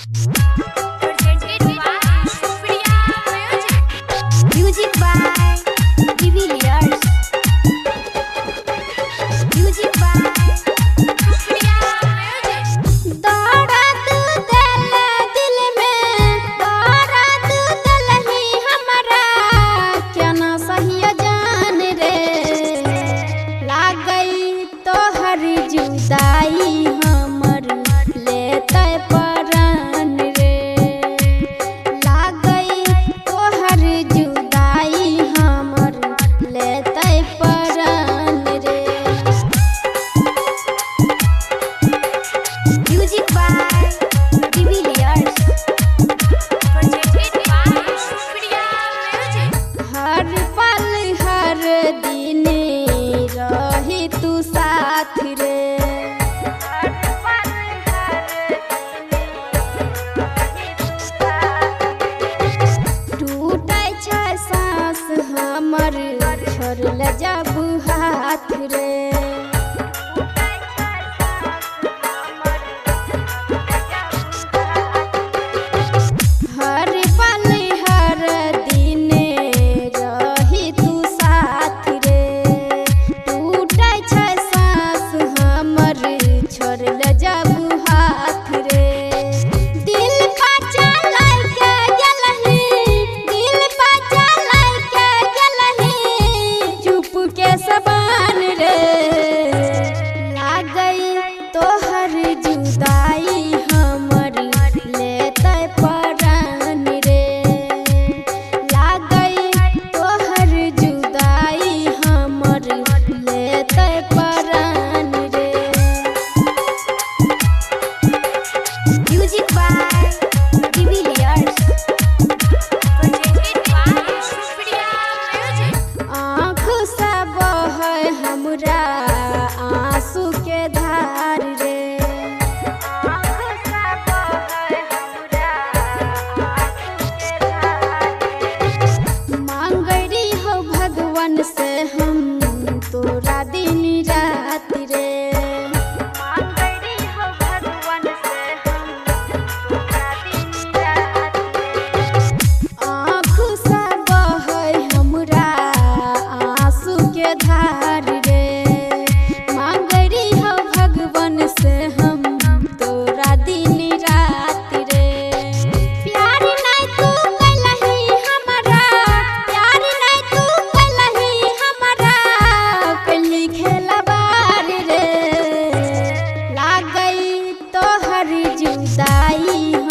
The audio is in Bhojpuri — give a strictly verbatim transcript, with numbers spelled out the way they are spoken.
Music by Divilliers. Music by दर्द दिल दिल में दर्द दिल ही हमारा क्या ना सही जान रे लाग गई तो हर जुदाई हमर लेते परान रे लाग गई तो हर जुदाई हमर लेते परान रे। Music by Divilliers. हर पल हर दिन रही तू साथ रे टूटे छै सांस हमर छोड़ल जब हाथ रे हर पल हर दिन रही तू साथ रे टूटे छै सांस हमर छोड़ल जब हाथ रे दिल पाचा लाइके गेलही दिल पाचा लाइके गेलही चुप के सबान रे लाग गई तोहर जुदाई हमर लेते परान रे लाग गई तोहर जुदाई हमर लेते परान रे। Music by Divilliers. आँख से बहे हमरा आंसू के धार रे मांगरी हो भगवान से हम तोरा दिन रात रे मांगरी हो भगवान से हम तोरा दिन रात आँख से बहे हमरा आंसू के धार रे मांगरी हो भगवान से हम तोरा दिन रात रे प्यार नहीं तू कैलही हमरा प्यार नहीं तू कैलही हमरा कैली खेलबार रे लाग गई तोहर जुदाई